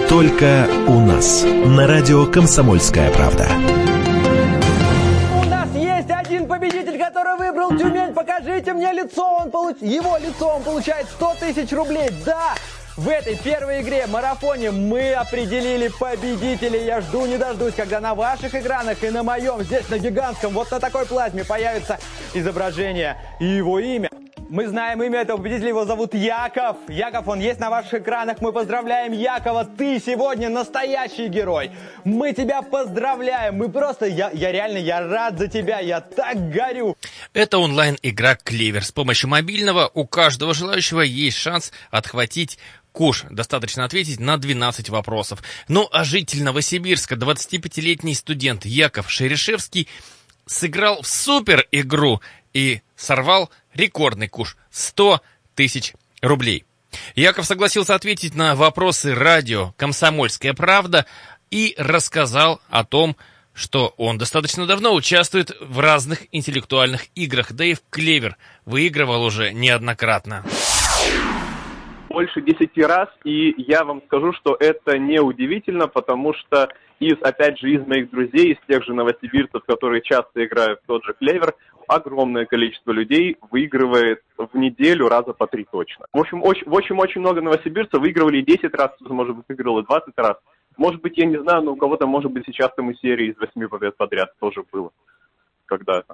Только у нас. На радио «Комсомольская правда». У нас есть один победитель, который выбрал Тюмень. Покажите мне лицо. Его лицо, он получает 100 тысяч рублей. Да! В этой первой игре, марафоне, мы определили победителей. Я жду не дождусь, когда на ваших экранах и на моем, здесь на гигантском, вот на такой плазме появится изображение и его имя. Мы знаем имя этого победителя, его зовут Яков. Яков, он есть на ваших экранах. Мы поздравляем Якова. Ты сегодня настоящий герой. Мы тебя поздравляем. Мы просто, я реально, я рад за тебя. Я так горю. Это онлайн-игра «Клевер». С помощью мобильного у каждого желающего есть шанс отхватить куш. Достаточно ответить на 12 вопросов. Ну а житель Новосибирска, 25-летний студент Яков Шерешевский, сыграл в супер игру и сорвал рекордный куш – 100 тысяч рублей. Яков согласился ответить на вопросы радио «Комсомольская правда» и рассказал о том, что он достаточно давно участвует в разных интеллектуальных играх, да и в «Клевер» выигрывал уже неоднократно. Больше 10 раз, и я вам скажу, что это не удивительно, потому что опять же, из моих друзей, из тех же новосибирцев, которые часто играют в тот же «Клевер», огромное количество людей выигрывает в неделю раза по 3 точно. В общем, очень много новосибирцев выигрывали 10 раз, может быть, выигрывало 20 раз. Может быть, я не знаю, но у кого-то, может быть, сейчас там и серии из 8 побед подряд тоже было когда-то.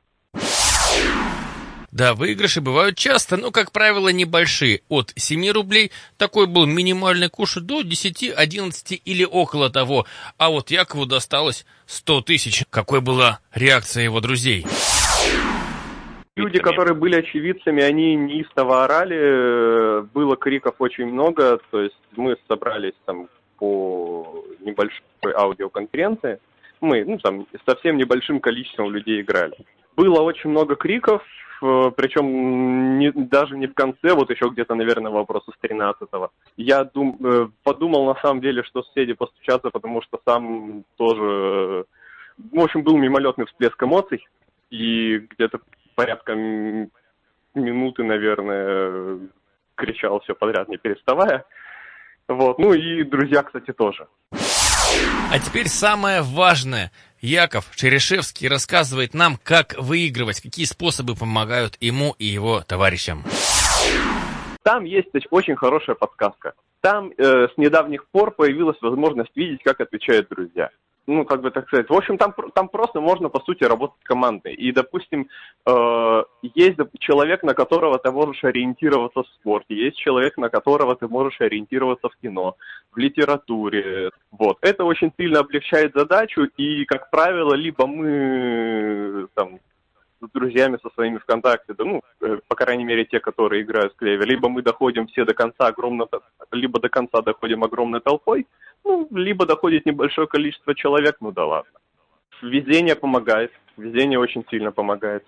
Да, выигрыши бывают часто, но, как правило, небольшие. От 7 рублей такой был минимальный куш до 10, 11 или около того. А вот Якову досталось 100 тысяч. Какой была реакция его друзей? Люди, которые были очевидцами, они неистово орали. Было криков очень много. То есть мы собрались там по небольшой аудиоконференции. Мы там совсем небольшим количеством людей играли. Было очень много криков. Причем даже не в конце, вот еще где-то, наверное, вопроса с 13-го. Я подумал, на самом деле, что соседи постучатся, потому что сам тоже... В общем, был мимолетный всплеск эмоций, и где-то порядка минуты, наверное, кричал все подряд, не переставая. Вот. Ну и друзья, кстати, тоже. А теперь самое важное. Яков Шерешевский рассказывает нам, как выигрывать, какие способы помогают ему и его товарищам. Там есть очень хорошая подсказка. Там с недавних пор появилась возможность видеть, как отвечают друзья. Ну, как бы так сказать. В общем, там просто можно, по сути, работать командой. И, допустим, есть человек, на которого ты можешь ориентироваться в спорте, есть человек, на которого ты можешь ориентироваться в кино, в литературе. Вот. Это очень сильно облегчает задачу, и, как правило, либо мы там с друзьями со своими ВКонтакте, по крайней мере, те, которые играют в «Клевер», либо мы доходим все до конца либо до конца доходим огромной толпой, либо доходит небольшое количество человек, да ладно. Везение помогает, везение очень сильно помогает.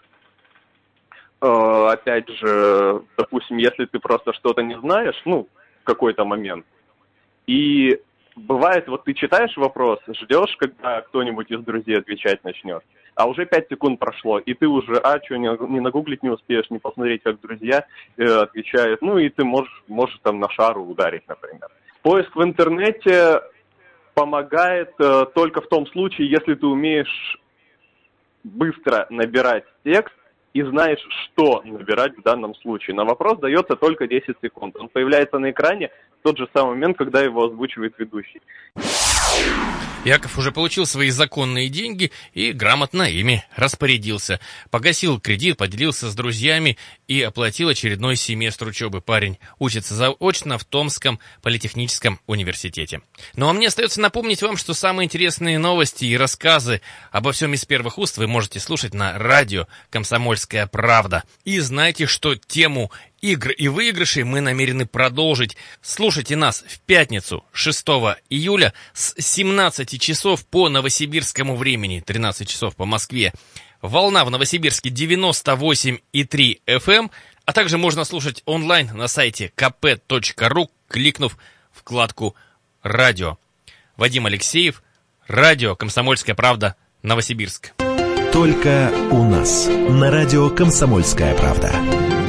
Опять же, допустим, если ты просто что-то не знаешь, в какой-то момент, и бывает, вот ты читаешь вопрос, ждешь, когда кто-нибудь из друзей отвечать начнет, а уже 5 секунд прошло, и ты уже, что, не нагуглить не успеешь, не посмотреть, как друзья отвечают, и ты можешь там на шару ударить, например. Поиск в интернете помогает только в том случае, если ты умеешь быстро набирать текст и знаешь, что набирать в данном случае. На вопрос дается только 10 секунд. Он появляется на экране в тот же самый момент, когда его озвучивает ведущий. Яков уже получил свои законные деньги и грамотно ими распорядился. Погасил кредит, поделился с друзьями и оплатил очередной семестр учебы. Парень учится заочно в Томском политехническом университете. Ну а мне остается напомнить вам, что самые интересные новости и рассказы обо всем из первых уст вы можете слушать на радио «Комсомольская правда». И знайте, что тему игр и выигрышей мы намерены продолжить. Слушайте нас в пятницу, 6 июля с 17 часов по новосибирскому времени, 13 часов по Москве. Волна в Новосибирске 98,3 FM, а также можно слушать онлайн на сайте kp.ru, кликнув вкладку «Радио». Вадим Алексеев, радио «Комсомольская правда», Новосибирск. Только у нас на радио «Комсомольская правда».